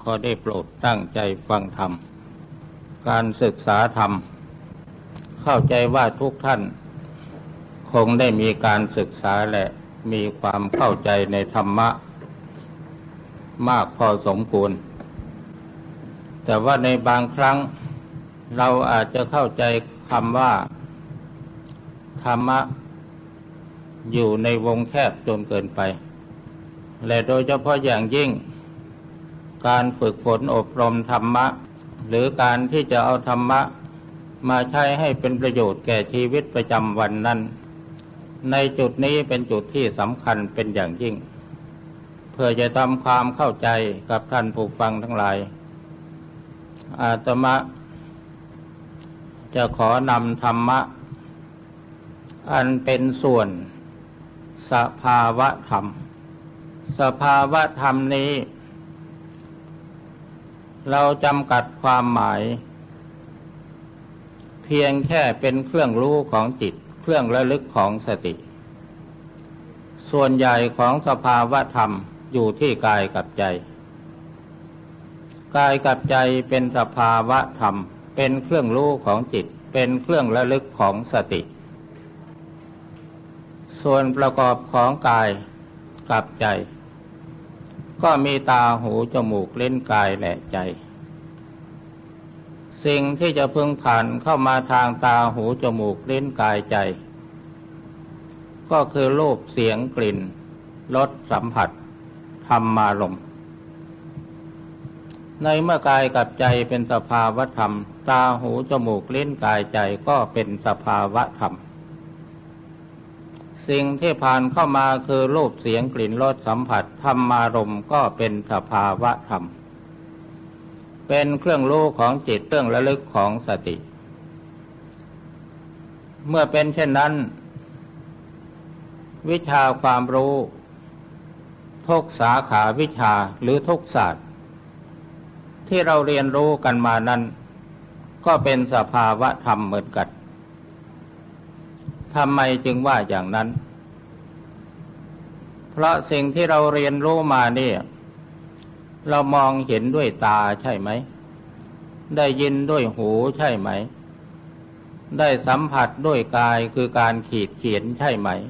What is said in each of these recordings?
อได้โปรดตั้งใจฟังธรรมการศึกษาธรรมเข้าใจว่าทุกท่านคงได้มีการศึกษาและมีความเข้าใจในธรรมะมากพอสมควรแต่ว่าในบางครั้งเราอาจจะเข้าใจคำว่าธรรมะอยู่ในวงแคบจนเกินไปและโดยเฉพาะอย่างยิ่งการฝึกฝนอบรมธรรมะหรือการที่จะเอาธรรมะมาใช้ให้เป็นประโยชน์แก่ชีวิตประจำวันนั้นในจุดนี้เป็นจุดที่สำคัญเป็นอย่างยิ่งเพื่อจะทำความเข้าใจกับท่านผู้ฟังทั้งหลายอาตมาจะขอนำธรรมะอันเป็นส่วนสภาวะธรรมสภาวะธรรมนี้เราจำกัดความหมายเพียงแค่เป็นเครื่องรู้ของจิตเครื่องระลึกของสติส่วนใหญ่ของสภาวะธรรมอยู่ที่กายกับใจกายกับใจเป็นสภาวะธรรมเป็นเครื่องรู้ของจิตเป็นเครื่องระลึกของสติส่วนประกอบของกายกับใจก็มีตาหูจมูกลิ้นกายและใจสิ่งที่จะพึงผ่านเข้ามาทางตาหูจมูกลิ้นกายใจก็คือรูปเสียงกลิ่นรสสัมผัสธรรมารมณ์ในเมื่อกายกับใจเป็นสภาวะธรรมตาหูจมูกลิ้นกายใจก็เป็นสภาวะธรรมสิ่งที่ผ่านเข้ามาคือรูปเสียงกลิ่นรสสัมผัสธรรมารมณ์ก็เป็นสภาวะธรรมเป็นเครื่องรู้ของจิตเครื่องระลึกของสติเมื่อเป็นเช่นนั้นวิชาความรู้ทุกสาขาวิชาหรือทุกศาสตร์ที่เราเรียนรู้กันมานั้นก็เป็นสภาวะธรรมเหมือนกันทำไมจึงว่าอย่างนั้นเพราะสิ่งที่เราเรียนรู้มานี่เรามองเห็นด้วยตาใช่ไหมได้ยินด้วยหูใช่ไหมได้สัมผัสด้วยกายคือการขีดเขียนใช่ไหม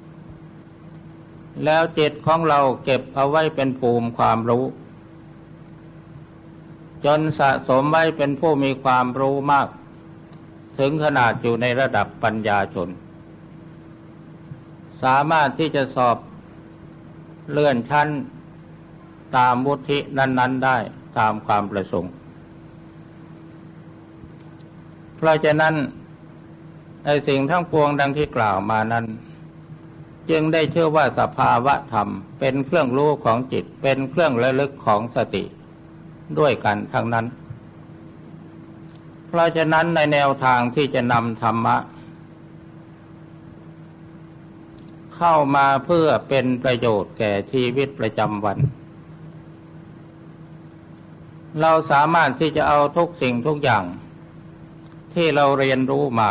แล้วจิตของเราเก็บเอาไว้เป็นภูมิความรู้จนสะสมไว้เป็นผู้มีความรู้มากถึงขนาดอยู่ในระดับปัญญาชนสามารถที่จะสอบเลื่อนชั้นตามวุฒินั้นๆได้ตามความประสงค์เพราะฉะนั้นไอ้สิ่งทั้งปวงดังที่กล่าวมานั้นจึงได้ชื่อว่าสภาวะธรรมเป็นเครื่องรู้ของจิตเป็นเครื่องระลึกของสติด้วยกันทั้งนั้นเพราะฉะนั้นในแนวทางที่จะนำธรรมะเข้ามาเพื่อเป็นประโยชน์แก่ชีวิตประจำวันเราสามารถที่จะเอาทุกสิ่งทุกอย่างที่เราเรียนรู้มา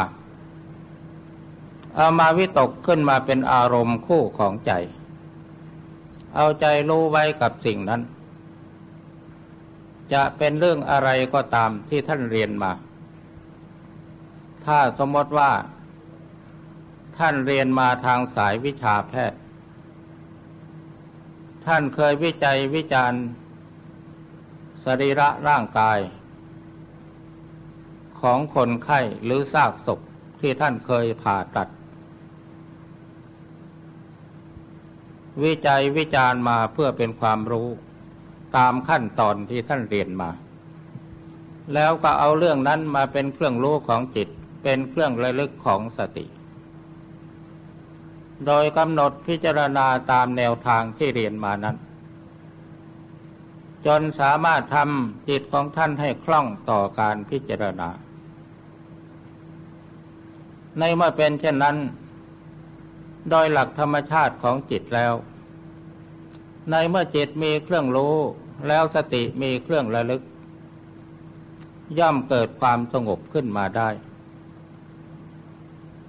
เอามาวิตกขึ้นมาเป็นอารมณ์คู่ของใจเอาใจรู้ไว้กับสิ่งนั้นจะเป็นเรื่องอะไรก็ตามที่ท่านเรียนมาถ้าสมมติว่าท่านเรียนมาทางสายวิชาแพทย์ท่านเคยวิจัยวิจารณ์สรีระร่างกายของคนไข้หรือซากศพที่ท่านเคยผ่าตัดวิจัยวิจารณ์มาเพื่อเป็นความรู้ตามขั้นตอนที่ท่านเรียนมาแล้วก็เอาเรื่องนั้นมาเป็นเครื่องรู้ของจิตเป็นเครื่องระลึกของสติโดยกำหนดพิจารณาตามแนวทางที่เรียนมานั้นจนสามารถทำจิตของท่านให้คล่องต่อการพิจารณาในเมื่อเป็นเช่นนั้นโดยหลักธรรมชาติของจิตแล้วในเมื่อจิตมีเครื่องรู้แล้วสติมีเครื่องระลึกย่อมเกิดความสงบขึ้นมาได้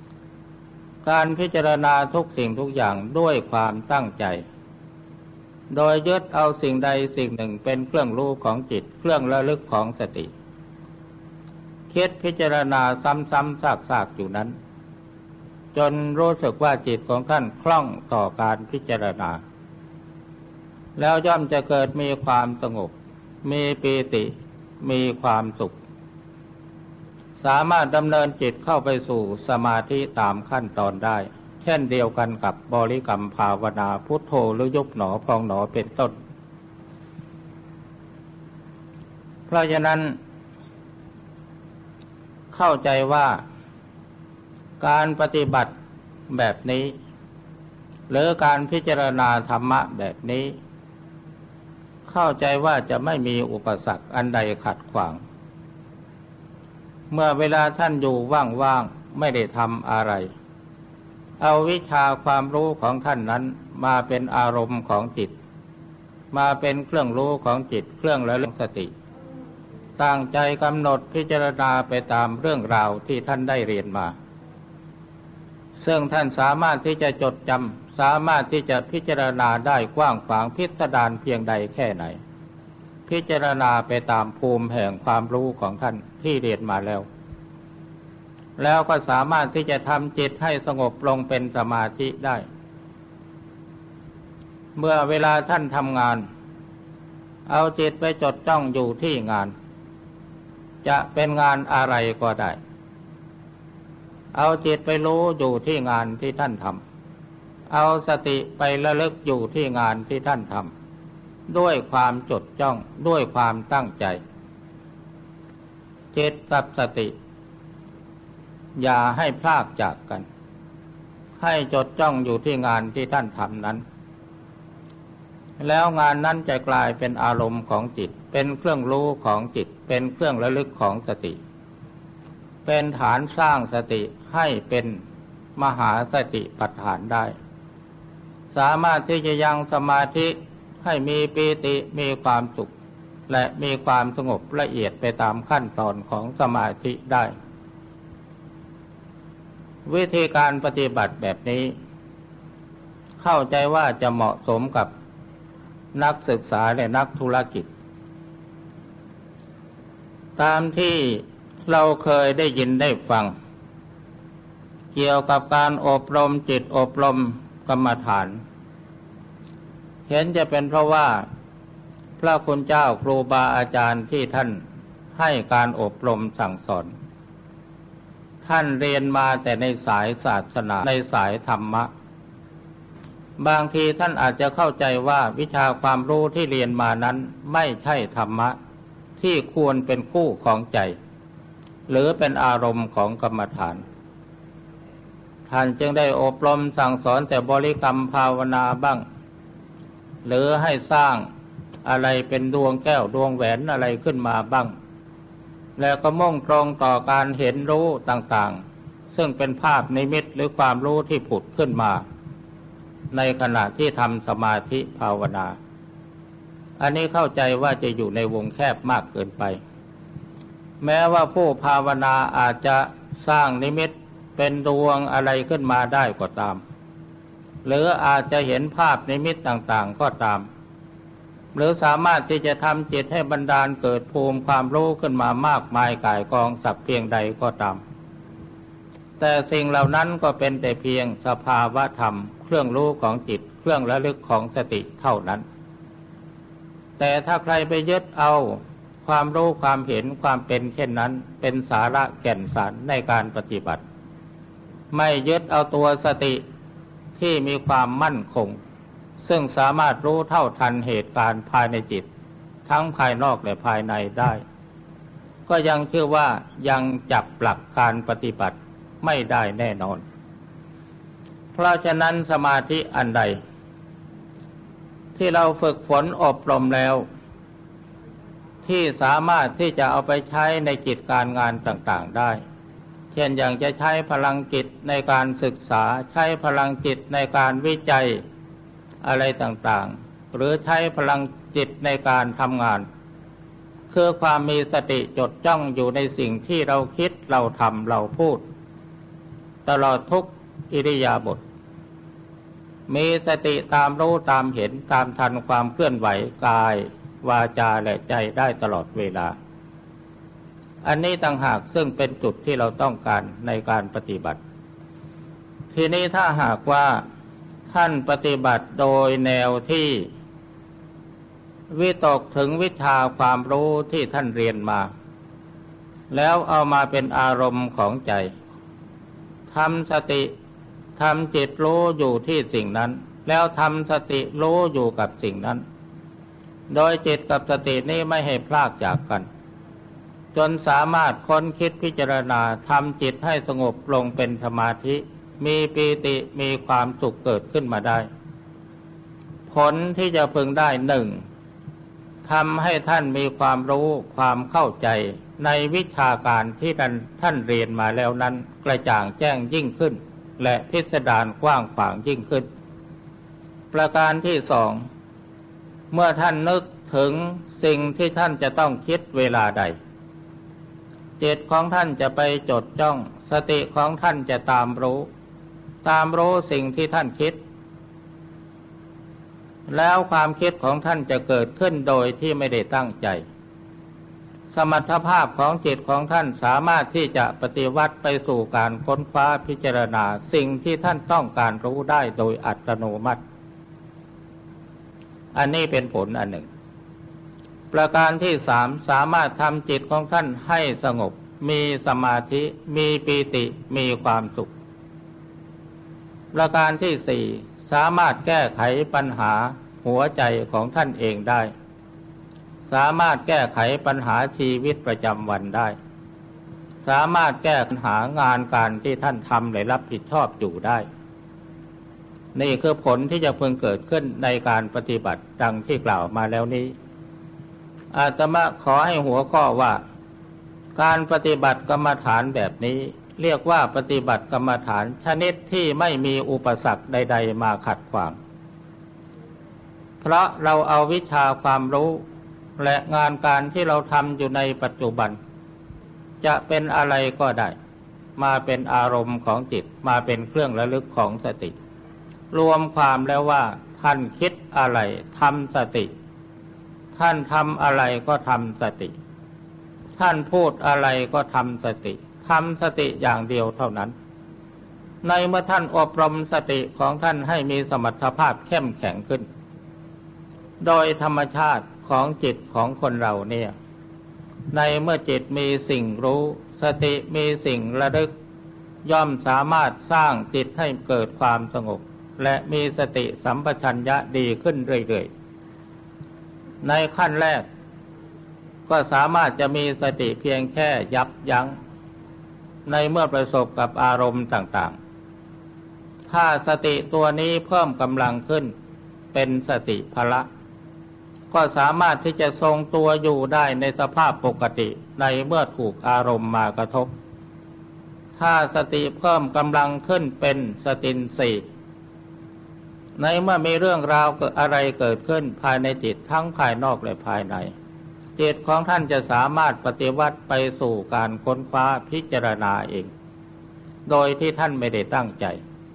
การพิจารณาทุกสิ่งทุกอย่างด้วยความตั้งใจโดยยึดเอาสิ่งใดสิ่งหนึ่งเป็นเครื่องรู้ของจิตเครื่องระลึกของสติคิดพิจารณาซ้ำๆซากๆอยู่นั้นจนรู้สึกว่าจิตของท่านคล่องต่อการพิจารณาแล้วย่อมจะเกิดมีความสงบมีปีติมีความสุขสามารถดำเนินจิตเข้าไปสู่สมาธิตามขั้นตอนได้เช่นเดียวกันกับบริกรรมภาวนาพุทโธหรือยุบหนอพองหนอเป็นต้นเพราะฉะนั้นเข้าใจว่าการปฏิบัติแบบนี้หรือการพิจารณาธรรมะแบบนี้เข้าใจว่าจะไม่มีอุปสรรคอันใดขัดขวางเมื่อเวลาท่านอยู่ว่างๆไม่ได้ทำอะไรเอาวิชาความรู้ของท่านนั้นมาเป็นอารมณ์ของจิตมาเป็นเครื่องรู้ของจิตเครื่องระลึกสติตั้งใจกำหนดพิจารณาไปตามเรื่องราวที่ท่านได้เรียนมาซึ่งท่านสามารถที่จะจดจำสามารถที่จะพิจารณาได้กว้างขวางพิสดารเพียงใดแค่ไหนพิจารณาไปตามภูมิแห่งความรู้ของท่านที่เรียนมาแล้วก็สามารถที่จะทำจิตให้สงบลงเป็นสมาธิได้เมื่อเวลาท่านทำงานเอาจิตไปจดจ้องอยู่ที่งานจะเป็นงานอะไรก็ได้เอาจิตไปรู้อยู่ที่งานที่ท่านทำเอาสติไประลึกอยู่ที่งานที่ท่านทำด้วยความจดจ้องด้วยความตั้งใจจิตกับสติอย่าให้พลากจากกันให้จดจ้องอยู่ที่งานที่ท่านทำนั้นแล้วงานนั้นจะกลายเป็นอารมณ์ของจิตเป็นเครื่องรู้ของจิตเป็นเครื่องระลึกของสติเป็นฐานสร้างสติให้เป็นมหาสติปัฏฐานได้สามารถที่จะยังสมาธิให้มีปีติมีความสุขและมีความสงบละเอียดไปตามขั้นตอนของสมาธิได้วิธีการปฏิบัติแบบนี้เข้าใจว่าจะเหมาะสมกับนักศึกษาและนักธุรกิจตามที่เราเคยได้ยินได้ฟังเกี่ยวกับการอบรมจิตอบรมกรรมฐานเห็นจะเป็นเพราะว่าพระคุณเจ้าครูบาอาจารย์ที่ท่านให้การอบรมสั่งสอนท่านเรียนมาแต่ในสายศาสนาในสายธรรมะบางทีท่านอาจจะเข้าใจว่าวิชาความรู้ที่เรียนมานั้นไม่ใช่ธรรมะที่ควรเป็นคู่ของใจหรือเป็นอารมณ์ของกรรมฐานท่านจึงได้อบรมสั่งสอนแต่บริกรรมภาวนาบ้างหรือให้สร้างอะไรเป็นดวงแก้วดวงแหวนอะไรขึ้นมาบ้างแล้วก็มุ่งตรงต่อการเห็นรู้ต่างๆซึ่งเป็นภาพนิมิตหรือความรู้ที่ผุดขึ้นมาในขณะที่ทำสมาธิภาวนาอันนี้เข้าใจว่าจะอยู่ในวงแคบมากเกินไปแม้ว่าผู้ภาวนาอาจจะสร้างนิมิตเป็นดวงอะไรขึ้นมาได้ก็ตามหรืออาจจะเห็นภาพนิมิตต่างๆก็ตามหรือสามารถที่จะทำจิตให้บันดาลเกิดภูมิความรู้ขึ้นมามากมายก่ายกองสักเพียงใดก็ตามแต่สิ่งเหล่านั้นก็เป็นแต่เพียงสภาวะธรรมเครื่องรู้ของจิตเครื่องระลึกของสติเท่านั้นแต่ถ้าใครไปยึดเอาความรู้ความเห็นความเป็นเช่นนั้นเป็นสาระแก่นสารในการปฏิบัติไม่ยึดเอาตัวสติที่มีความมั่นคงซึ่งสามารถรู้เท่าทันเหตุการณ์ภายในจิตทั้งภายนอกและภายในได้ก็ยังเชื่อว่ายังจับหลักการปฏิบัติไม่ได้แน่นอนเพราะฉะนั้นสมาธิอันใดที่เราฝึกฝนอบรมแล้วที่สามารถที่จะเอาไปใช้ในกิจการงานต่างๆได้เช่นอย่างจะใช้พลังจิตในการศึกษาใช้พลังจิตในการวิจัยอะไรต่างๆหรือใช้พลังจิตในการทำงานคือความมีสติจดจ้องอยู่ในสิ่งที่เราคิดเราทำเราพูดตลอดทุกอิริยาบถมีสติตามรู้ตามเห็นตามทันความเคลื่อนไหวกายวาจาและใจได้ตลอดเวลาอันนี้ต่างหากซึ่งเป็นจุดที่เราต้องการในการปฏิบัติทีนี้ถ้าหากว่าท่านปฏิบัติโดยแนวที่วิตกถึงวิชาความรู้ที่ท่านเรียนมาแล้วเอามาเป็นอารมณ์ของใจทำสติทำจิตรู้อยู่ที่สิ่งนั้นแล้วทำสติรู้อยู่กับสิ่งนั้นโดยจิตกับสตินี้ไม่ให้พลากจากกันจนสามารถค้นคิดพิจารณาทำจิตให้สงบลงเป็นสมาธิมีปีติมีความสุขเกิดขึ้นมาได้ผลที่จะพึงได้หนึ่งทำให้ท่านมีความรู้ความเข้าใจในวิชาการที่ท่านเรียนมาแล้วนั้นกระจ่างแจ้งยิ่งขึ้นและพิสดารกว้างขวางยิ่งขึ้นประการที่สองเมื่อท่านนึกถึงสิ่งที่ท่านจะต้องคิดเวลาใดจิตของท่านจะไปจดจ้องสติของท่านจะตามรู้สิ่งที่ท่านคิดแล้วความคิดของท่านจะเกิดขึ้นโดยที่ไม่ได้ตั้งใจสมรรถภาพของจิตของท่านสามารถที่จะปฏิวัติไปสู่การค้นคว้าพิจารณาสิ่งที่ท่านต้องการรู้ได้โดยอัตโนมัติอันนี้เป็นผลอันหนึ่งประการที่สามสามารถทำจิตของท่านให้สงบมีสมาธิมีปีติมีความสุขประการที่สี่สามารถแก้ไขปัญหาหัวใจของท่านเองได้สามารถแก้ไขปัญหาชีวิตประจำวันได้สามารถแก้ปัญหางานการที่ท่านทำและรับผิดชอบอยู่ได้นี่คือผลที่จะพึงเกิดขึ้นในการปฏิบัติดังที่กล่าวมาแล้วนี้อาตมาขอให้หัวข้อว่าการปฏิบัติกรรมฐานแบบนี้เรียกว่าปฏิบัติกรรมฐานชนิดที่ไม่มีอุปสรรคใดๆมาขัดขวางเพราะเราเอาวิชาความรู้และงานการที่เราทำอยู่ในปัจจุบันจะเป็นอะไรก็ได้มาเป็นอารมณ์ของจิตมาเป็นเครื่องระลึกของสติรวมความแล้วว่าท่านคิดอะไรทำสติท่านทำอะไรก็ทำสติท่านพูดอะไรก็ทำสติทำสติอย่างเดียวเท่านั้นในเมื่อท่านอบรมสติของท่านให้มีสมรรถภาพเข้มแข็งขึ้นโดยธรรมชาติของจิตของคนเราเนี่ยในเมื่อจิตมีสิ่งรู้สติมีสิ่งระลึกย่อมสามารถสร้างจิตให้เกิดความสงบและมีสติสัมปชัญญะดีขึ้นเรื่อยๆในขั้นแรกก็สามารถจะมีสติเพียงแค่ยับยั้งในเมื่อประสบกับอารมณ์ต่างๆถ้าสติตัวนี้เพิ่มกำลังขึ้นเป็นสติพละก็สามารถที่จะทรงตัวอยู่ได้ในสภาพปกติในเมื่อถูกอารมณ์มากระทบถ้าสติเพิ่มกำลังขึ้นเป็นสตินทรีย์ในเมื่อมีเรื่องราวอะไรเกิดขึ้นภายในจิตทั้งภายนอกและภายในจิตของท่านจะสามารถปฏิวัติไปสู่การค้นคว้าพิจารณาเองโดยที่ท่านไม่ได้ตั้งใจ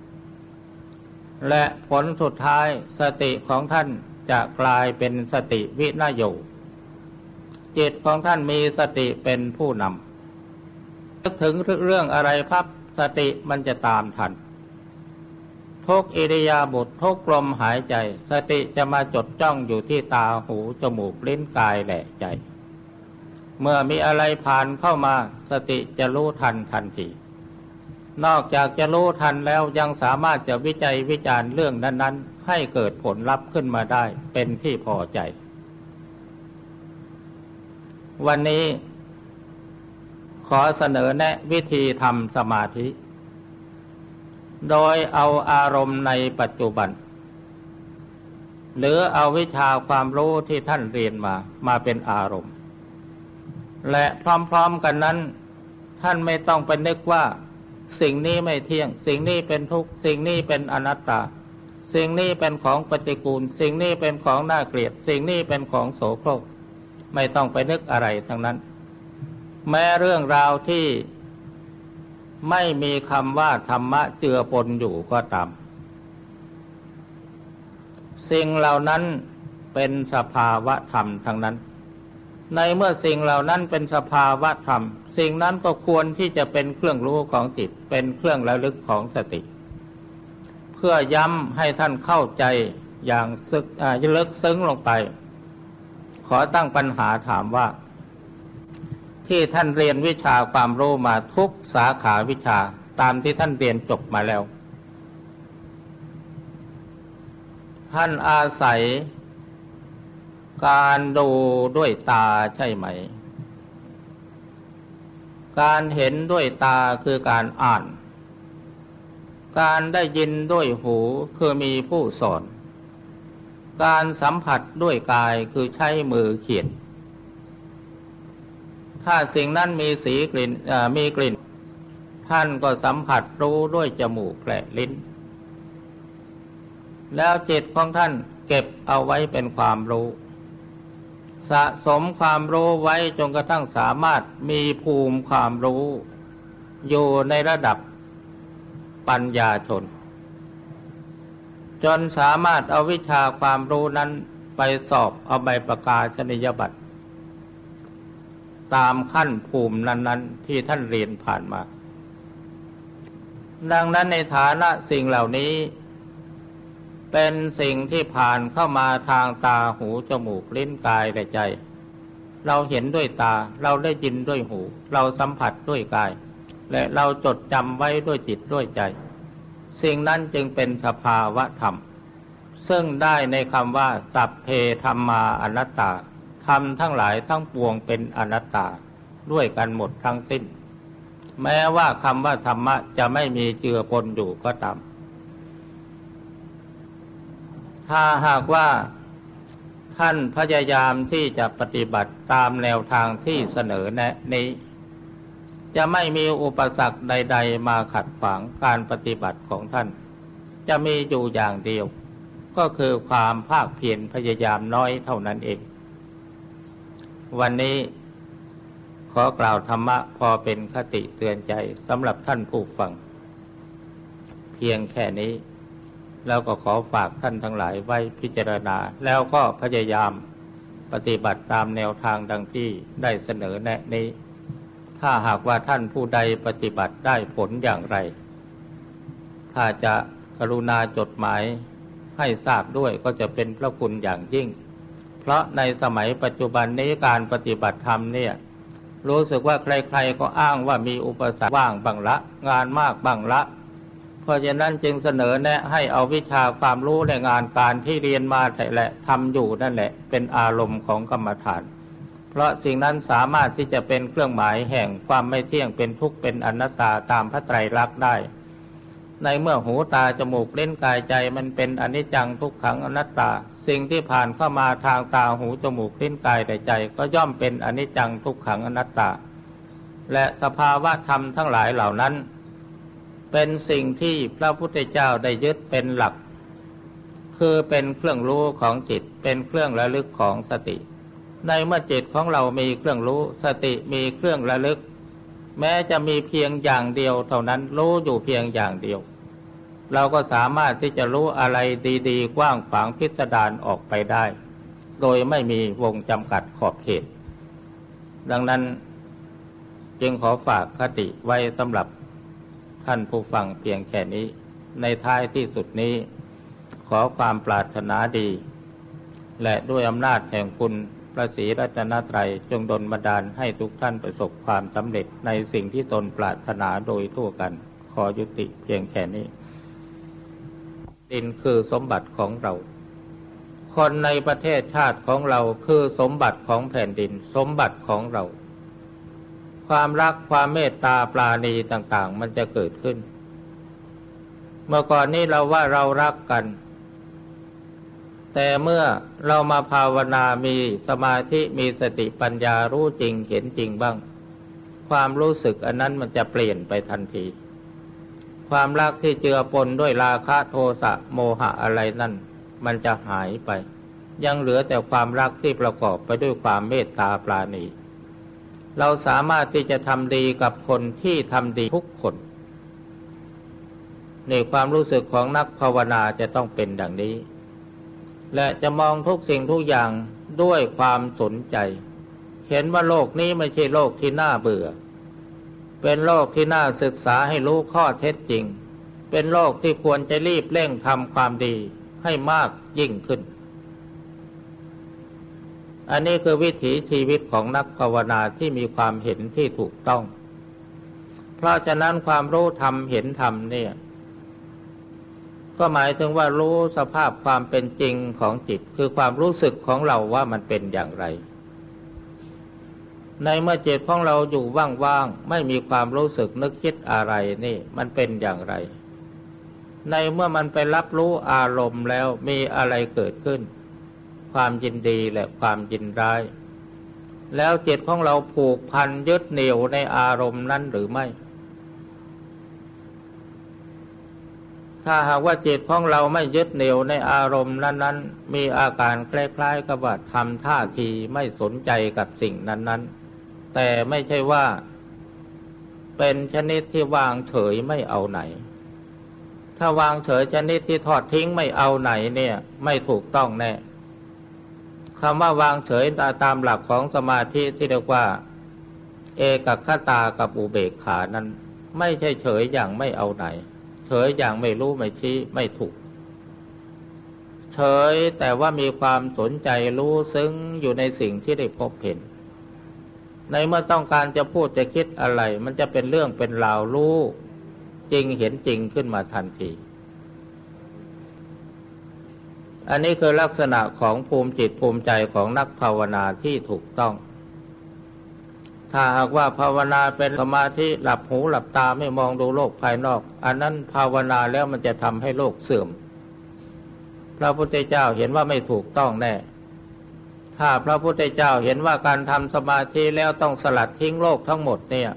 และผลสุดท้ายสติของท่านจะกลายเป็นสติวินโยจิตของท่านมีสติเป็นผู้นำนึกถึงเรื่องอะไรพับสติมันจะตามทันทุกอิริยาบถทุกลมหายใจสติจะมาจดจ้องอยู่ที่ตาหูจมูกลิ้นกายและใจเมื่อมีอะไรผ่านเข้ามาสติจะรู้ทันทันทีนอกจากจะรู้ทันแล้วยังสามารถจะวิจัยวิจารณ์เรื่องนั้นๆให้เกิดผลลัพธ์ขึ้นมาได้เป็นที่พอใจวันนี้ขอเสนอแนะวิธีทำสมาธิโดยเอาอารมณ์ในปัจจุบันหรือเอาวิชาความรู้ที่ท่านเรียนมาเป็นอารมณ์และพร้อมๆกันนั้นท่านไม่ต้องไปนึกว่าสิ่งนี้ไม่เที่ยงสิ่งนี้เป็นทุกข์สิ่งนี้เป็นอนัตตาสิ่งนี้เป็นของปฏิกูลสิ่งนี้เป็นของน่าเกลียดสิ่งนี้เป็นของโสโครกไม่ต้องไปนึกอะไรทั้งนั้นแม้เรื่องราวที่ไม่มีคำว่าธรรมะเจือปนอยู่ก็ตามสิ่งเหล่านั้นเป็นสภาวะธรรมทั้งนั้นในเมื่อสิ่งเหล่านั้นเป็นสภาวะธรรมสิ่งนั้นก็ควรที่จะเป็นเครื่องรู้ของจิตเป็นเครื่องระลึกของสติเพื่อย้ำให้ท่านเข้าใจอย่างลึกซึ้งลงไปขอตั้งปัญหาถามว่าที่ท่านเรียนวิชาความรู้มาทุกสาขาวิชาตามที่ท่านเรียนจบมาแล้วท่านอาศัยการดูด้วยตาใช่ไหมการเห็นด้วยตาคือการอ่านการได้ยินด้วยหูคือมีผู้สอนการสัมผัสด้วยกายคือใช้มือเขียนถ้าสิ่งนั้นมีสีกลิ่นมีกลิ่นท่านก็สัมผัสรู้ด้วยจมูกและลิ้นแล้วจิตของท่านเก็บเอาไว้เป็นความรู้สะสมความรู้ไว้จนกระทั่งสามารถมีภูมิความรู้อยู่ในระดับปัญญาชนจนสามารถเอาวิชาความรู้นั้นไปสอบเอาใบประกาศนียบัตรตามขั้นภูมินั้นๆที่ท่านเรียนผ่านมาดังนั้นในฐานะสิ่งเหล่านี้เป็นสิ่งที่ผ่านเข้ามาทางตาหูจมูกลิ้นกายและใจเราเห็นด้วยตาเราได้ยินด้วยหูเราสัมผัสด้วยกายและเราจดจำไว้ด้วยจิตด้วยใจสิ่งนั้นจึงเป็นสภาวะธรรมซึ่งได้ในคำว่าสัพเพธัมมาอนัตตาธรรมทั้งหลายทั้งปวงเป็นอนัตตาด้วยกันหมดทั้งสิ้นแม้ว่าคำว่าธรรมะจะไม่มีเจือปนอยู่ก็ตามถ้าหากว่าท่านพยายามที่จะปฏิบัติตามแนวทางที่เสนอแนะนี้จะไม่มีอุปสรรคใดๆมาขัดขวางการปฏิบัติของท่านจะมีอยู่อย่างเดียวก็คือความภาคเพียรพยายามน้อยเท่านั้นเองวันนี้ขอกล่าวธรรมะพอเป็นคติเตือนใจสำหรับท่านผู้ฟังเพียงแค่นี้แล้วก็ขอฝากท่านทั้งหลายไว้พิจารณาแล้วก็พยายามปฏิบัติตามแนวทางดังที่ได้เสนอแนะนี้ถ้าหากว่าท่านผู้ใดปฏิบัติได้ผลอย่างไรถ้าจะกรุณาจดหมายให้ทราบด้วยก็จะเป็นพระคุณอย่างยิ่งเพราะในสมัยปัจจุบันนี้การปฏิบัติธรรมเนี่ยรู้สึกว่าใครๆก็อ้างว่ามีอุปสรรคว่างบ้างละงานมากบ้างละเพราะฉะนั้นจึงเสนอแนะให้เอาวิชาความรู้ในงานการที่เรียนมาแต่ละทำอยู่นั่นแหละเป็นอารมณ์ของกรรมฐานเพราะสิ่งนั้นสามารถที่จะเป็นเครื่องหมายแห่งความไม่เที่ยงเป็นทุกข์เป็นอนัตตาตามพระไตรลักษณ์ได้ในเมื่อหูตาจมูกลิ้นกายใจมันเป็นอนิจจังทุกขังอนัตตาสิ่งที่ผ่านเข้ามาทางตาหูจมูกลิ้นกายและใจก็ย่อมเป็นอนิจจังทุกขังอนัตตาและสภาวะธรรมทั้งหลายเหล่านั้นเป็นสิ่งที่พระพุทธเจ้าได้ยึดเป็นหลักคือเป็นเครื่องรู้ของจิตเป็นเครื่องระลึกของสติในเมื่อจิตของเรามีเครื่องรู้สติมีเครื่องระลึกแม้จะมีเพียงอย่างเดียวเท่านั้นรู้อยู่เพียงอย่างเดียวเราก็สามารถที่จะรู้อะไรดีๆกว้างขวางพิสดารออกไปได้โดยไม่มีวงจำกัดขอบเขตดังนั้นจึงขอฝากคติไว้สำหรับท่านผู้ฟังเพียงแค่นี้ในท้ายที่สุดนี้ขอความปรารถนาดีและด้วยอำนาจแห่งคุณพระศรีรัตนตรัยจงดลบันดาลให้ทุกท่านประสบความสำเร็จในสิ่งที่ตนปรารถนาโดยทั่วกันขอยุติเพียงแค่นี้ดินคือสมบัติของเราคนในประเทศชาติของเราคือสมบัติของแผ่นดินสมบัติของเราความรักความเมตตาปราณีต่างๆมันจะเกิดขึ้นเมื่อก่อนนี้เราว่าเรารักกันแต่เมื่อเรามาภาวนามีสมาธิมีสติปัญญารู้จริงเห็นจริงบ้างความรู้สึกอันนั้นมันจะเปลี่ยนไปทันทีความรักที่เจือปนด้วยราคะโทสะโมหะอะไรนั่นมันจะหายไปยังเหลือแต่ความรักที่ประกอบไปด้วยความเมตตาปราณีเราสามารถที่จะทำดีกับคนที่ทำดีทุกคนในความรู้สึกของนักภาวนาจะต้องเป็นดังนี้และจะมองทุกสิ่งทุกอย่างด้วยความสนใจเห็นว่าโลกนี้ไม่ใช่โลกที่น่าเบื่อเป็นโลกที่น่าศึกษาให้รู้ข้อเท็จจริงเป็นโลกที่ควรจะรีบเร่งทำความดีให้มากยิ่งขึ้นอันนี้คือวิถีชีวิตของนักภาวนาที่มีความเห็นที่ถูกต้องเพราะฉะนั้นความรู้ธรรมเห็นธรรมเนี่ยก็หมายถึงว่ารู้สภาพความเป็นจริงของจิตคือความรู้สึกของเราว่ามันเป็นอย่างไรในเมื่อจิตของเราอยู่ว่างๆไม่มีความรู้สึกนึกคิดอะไรนี่มันเป็นอย่างไรในเมื่อมันไปรับรู้อารมณ์แล้วมีอะไรเกิดขึ้นความยินดีและความยินร้ายแล้วจิตของเราผูกพันยึดเหนี่ยวในอารมณ์นั้นหรือไม่ถ้าหากว่าจิตของเราไม่ยึดเหนี่ยวในอารมณ์นั้นๆมีอาการคล้ายๆกับว่าทำท่าทีไม่สนใจกับสิ่งนั้นๆแต่ไม่ใช่ว่าเป็นชนิดที่วางเฉยไม่เอาไหนถ้าวางเฉยชนิดที่ทอดทิ้งไม่เอาไหนเนี่ยไม่ถูกต้องแน่คำว่าวางเฉยตามหลักของสมาธิที่เรียกว่าเอกคตากับอุเบกขานั้นไม่ใช่เฉยอย่างไม่เอาไหนเฉยอย่างไม่รู้ไม่ชี้ไม่ถูกเฉยแต่ว่ามีความสนใจรู้ซึ้งอยู่ในสิ่งที่ได้พบเห็นในเมื่อต้องการจะพูดจะคิดอะไรมันจะเป็นเรื่องเป็นราวรู้จริงเห็นจริงขึ้นมาทันทีอันนี้คือลักษณะของภูมิจิตภูมิใจของนักภาวนาที่ถูกต้องถ้าหากว่าภาวนาเป็นสมาธิหลับหูหลับตาไม่มองดูโลกภายนอกอันนั้นภาวนาแล้วมันจะทำให้โลกเสื่อมพระพุทธเจ้าเห็นว่าไม่ถูกต้องแน่ถ้าพระพุทธเจ้าเห็นว่าการทำสมาธิแล้วต้องสลัดทิ้งโลกทั้งหมดเนี่ย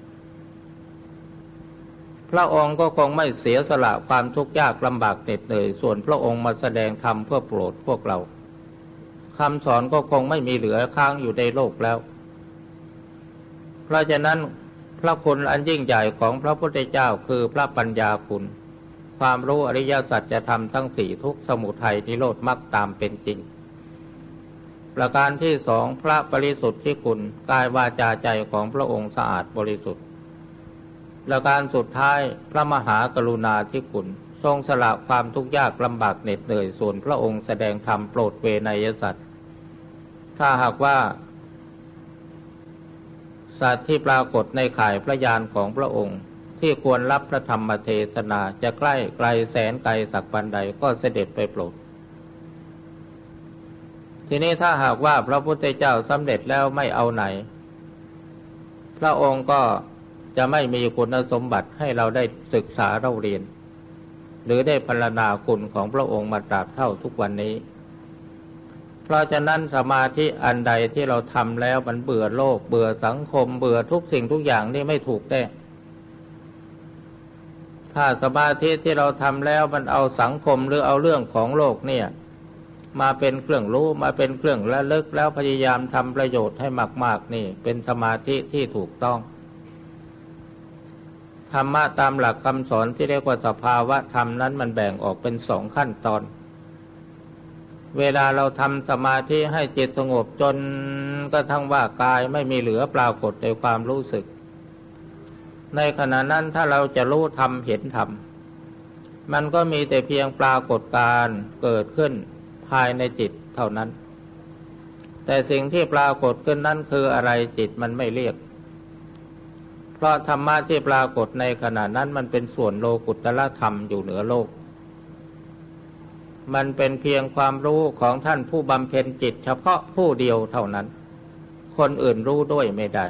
พระองค์ก็คงไม่เสียสละความทุกข์ยากลำบากเหน็ดเหนื่อยส่วนพระองค์มาแสดงธรรมเพื่อโปรดพวกเราคำสอนก็คงไม่มีเหลือค้างอยู่ในโลกแล้วเพราะฉะนั้นพระคุณอันยิ่งใหญ่ของพระพุทธเจ้าคือพระปัญญาคุณความรู้อริยสัจธรรมทั้งสี่ทุกข์สมุทัยนิโรธมรรคตามเป็นจริงประการที่สองพระปริสุทธิคุณกายวาจาใจของพระองค์สะอาดบริสุทธิ์ประการสุดท้ายพระมหากรุณาธิคุณทรงสละความทุกข์ยากลำบากเหน็ดเหนื่อยส่วนพระองค์แสดงธรรมโปรดเวไนยสัตว์ถ้าหากว่าสัตว์ที่ปรากฏในข่ายพระญาณของพระองค์ที่ควรรับพระธรรมเทศนาจะใกล้ไกลแสนไกลสักปานใดก็เสด็จไปโปรดทีนี้ถ้าหากว่าพระพุทธเจ้าสำเร็จแล้วไม่เอาไหนพระองค์ก็จะไม่มีคุณสมบัติให้เราได้ศึกษาเราเรียนหรือได้พรรณนาคุณของพระองค์มาตราบเท่าทุกวันนี้เพราะฉะนั้นสมาธิอันใดที่เราทำแล้วมันเบื่อโลกเบื่อสังคมเบื่อทุกสิ่งทุกอย่างนี่ไม่ถูกแน่ถ้าสมาธิที่เราทำแล้วมันเอาสังคมหรือเอาเรื่องของโลกเนี่ยมาเป็นเครื่องรู้มาเป็นเครื่องระลึกแล้วพยายามทำประโยชน์ให้มากๆนี่เป็นสมาธิที่ถูกต้องธรรมะตามหลักคำสอนที่เรียกว่าสภาวะธรรมนั้นมันแบ่งออกเป็นสองขั้นตอนเวลาเราทำสมาธิให้จิตสงบจนกระทั่งว่ากายไม่มีเหลือปรากฏในความรู้สึกในขณะนั้นถ้าเราจะรู้ธรรมเห็นธรรมมันก็มีแต่เพียงปรากฏการณ์เกิดขึ้นภายในจิตเท่านั้นแต่สิ่งที่ปรากฏขึ้นนั้นคืออะไรจิตมันไม่เรียกเพราะธรรมะที่ปรากฏในขณะนั้นมันเป็นส่วนโลกุตตรธรรมอยู่เหนือโลกมันเป็นเพียงความรู้ของท่านผู้บำเพ็ญจิตเฉพาะผู้เดียวเท่านั้นคนอื่นรู้ด้วยไม่ได้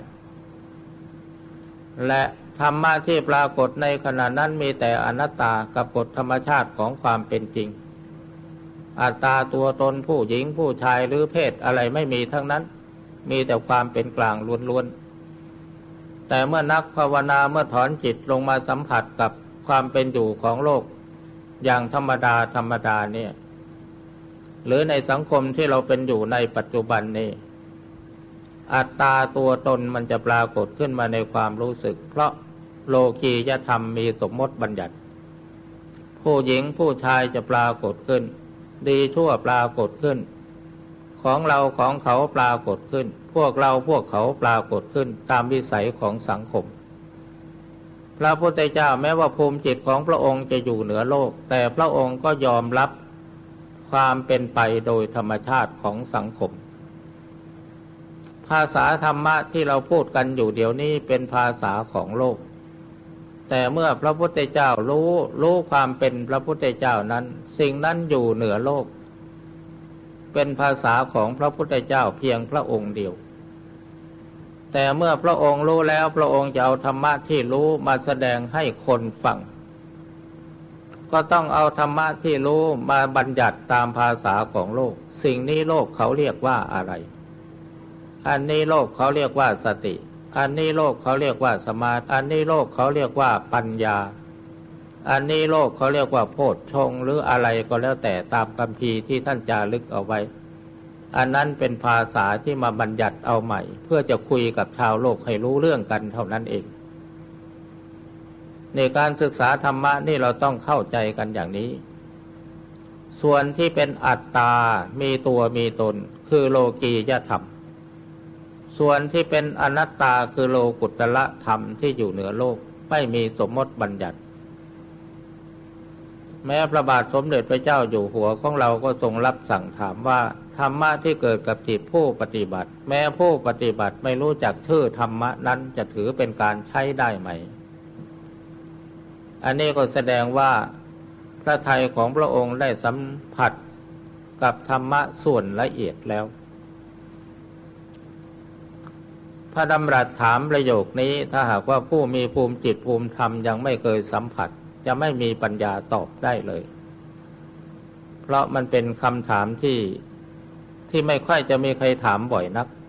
และธรรมะที่ปรากฏในขณะนั้นมีแต่อนัตตากับกฎธรรมชาติของความเป็นจริงอัตตาตัวตนผู้หญิงผู้ชายหรือเพศอะไรไม่มีทั้งนั้นมีแต่ความเป็นกลางล้วนๆแต่เมื่อนักภาวนาเมื่อถอนจิตลงมาสัมผัสกับความเป็นอยู่ของโลกอย่างธรรมดาเนี่ยหรือในสังคมที่เราเป็นอยู่ในปัจจุบันนี้อัตตาตัวตนมันจะปรากฏขึ้นมาในความรู้สึกเพราะโลกียธรรมมีสมมติบัญญัติผู้หญิงผู้ชายจะปรากฏขึ้นดีชั่วปรากฏขึ้นของเราของเขาปรากฏขึ้นพวกเราพวกเขาปรากฏขึ้นตามวิสัยของสังคมพระพุทธเจ้าแม้ว่าภูมิจิตของพระองค์จะอยู่เหนือโลกแต่พระองค์ก็ยอมรับความเป็นไปโดยธรรมชาติของสังคมภาษาธรรมะที่เราพูดกันอยู่เดี๋ยวนี้เป็นภาษาของโลกแต่เมื่อพระพุทธเจ้ารู้ความเป็นพระพุทธเจ้านั้นสิ่งนั้นอยู่เหนือโลกเป็นภาษาของพระพุทธเจ้าเพียงพระองค์เดียวแต่เมื่อพระองค์รู้แล้วพระองค์จะเอาธรรมะที่รู้มาแสดงให้คนฟังก็ต้องเอาธรรมะที่รู้มาบัญญัติตามภาษาของโลกสิ่งนี้โลกเขาเรียกว่าอะไรอันนี้โลกเขาเรียกว่าสติอันนี้โลกเขาเรียกว่าสมาธิอันนี้โลกเขาเรียกว่าปัญญาอันนี้โลกเขาเรียกว่าโพชฌงค์หรืออะไรก็แล้วแต่ตามคัมภีร์ที่ท่านจารึกเอาไว้อันนั้นเป็นภาษาที่มาบัญญัติเอาใหม่เพื่อจะคุยกับชาวโลกให้รู้เรื่องกันเท่านั้นเองในการศึกษาธรรมะนี่เราต้องเข้าใจกันอย่างนี้ส่วนที่เป็นอัตตามีตัวมีตนคือโลกียธรรมส่วนที่เป็นอนัตตาคือโลกุตตรธรรมที่อยู่เหนือโลกไม่มีสมมติบัญญัติแม้พระบาทสมเด็จพระเจ้าอยู่หัวของเราก็ทรงรับสั่งถามว่าธรรมะที่เกิดกับจิตผู้ปฏิบัติแม้ผู้ปฏิบัติไม่รู้จักชื่อธรรมะนั้นจะถือเป็นการใช้ได้ไหมอันนี้ก็แสดงว่าพระทัยของพระองค์ได้สัมผัสกับธรรมะส่วนละเอียดแล้วพระดำรัสถามประโยคนี้ถ้าหากว่าผู้มีภูมิจิตภูมิธรรมยังไม่เคยสัมผัสจะไม่มีปัญญาตอบได้เลยเพราะมันเป็นคำถามที่ไม่ค่อยจะมีใครถามบ่อยนัก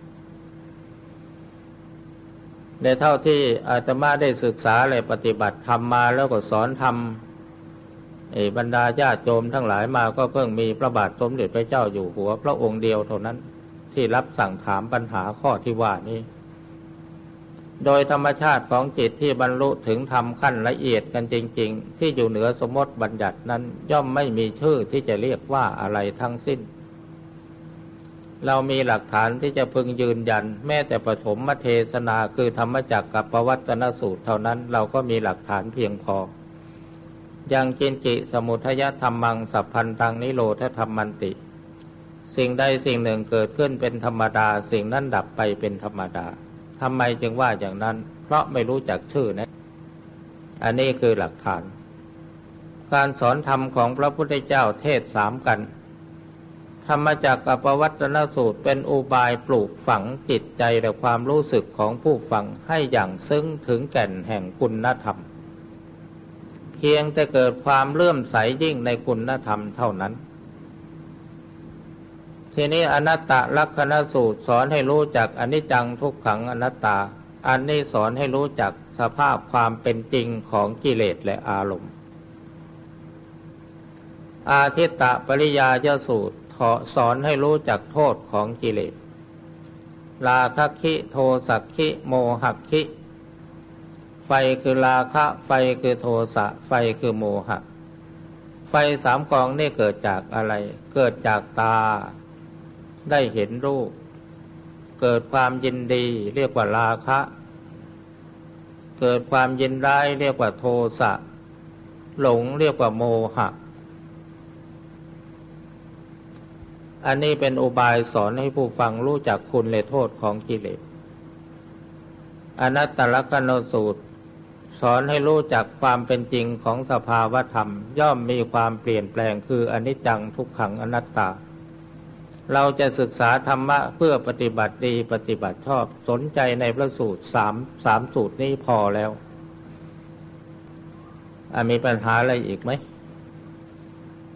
ในเท่าที่อาตมาได้ศึกษาและปฏิบัติธรรมมาแล้วก็สอนธรรมบรรดาญาติโยมทั้งหลายมาก็เพิ่งมีพระบาทสมเด็จพระเจ้าอยู่หัวพระองค์เดียวเท่านั้นที่รับสั่งถามปัญหาข้อที่ว่านี้โดยธรรมชาติของจิตที่บรรลุถึงธรรมขั้นละเอียดกันจริงๆที่อยู่เหนือสมมติบัญญัตินั้นย่อมไม่มีชื่อที่จะเรียกว่าอะไรทั้งสิ้นเรามีหลักฐานที่จะพึงยืนยันแม้แต่ปฐมเทศนาคือธรรมจักรกับปวัตตนสูตรเท่านั้นเราก็มีหลักฐานเพียงพอยังกินจิสมุทัยธรรมังสัพพันตังนิโรธธรรมันติสิ่งใดสิ่งหนึ่งเกิดขึ้นเป็นธรรมดาสิ่งนั้นดับไปเป็นธรรมดาทำไมจึงว่าอย่างนั้นเพราะไม่รู้จักชื่อนะอันนี้คือหลักฐานการสอนธรรมของพระพุทธเจ้าเทศสามกันธรรมจักรกับปวัตตนสูตรเป็นอุบายปลูกฝังจิตใจและความรู้สึกของผู้ฟังให้อย่างซึ้งถึงแก่นแห่งคุณธรรมเพียงแต่เกิดความเลื่อมใสยิ่งในคุณธรรมเท่านั้นทีนี้อนัตตลักขณสูตรสอนให้รู้จักอนิจจังทุกขังอนัตตาอันนี้สอนให้รู้จักสภาพความเป็นจริงของกิเลสและอารมณ์อาทิตตปริยายสูตรสอนให้รู้จักโทษของกิเลสราคะคิโทสักคิโมหะคิไฟคือราคะไฟคือโทสะไฟคือโมหะไฟสามกองนี่เกิดจากอะไรเกิดจากตาได้เห็นรูปเกิดความยินดีเรียกว่าราคะเกิดความยินร้ายเรียกว่าโทสะหลงเรียกว่าโมหะอันนี้เป็นอุบายสอนให้ผู้ฟังรู้จักคุณและโทษของกิเลสอนัตตลักขณสูตรสอนให้รู้จักความเป็นจริงของสภาวธรรมย่อมมีความเปลี่ยนแปลงคืออนิจจังทุกขังอนัตตาเราจะศึกษาธรรมะเพื่อปฏิบัติดีปฏิบัติชอบสนใจในพระสูตรสามสูตรนี้พอแล้วมีปัญหาอะไรอีกไหม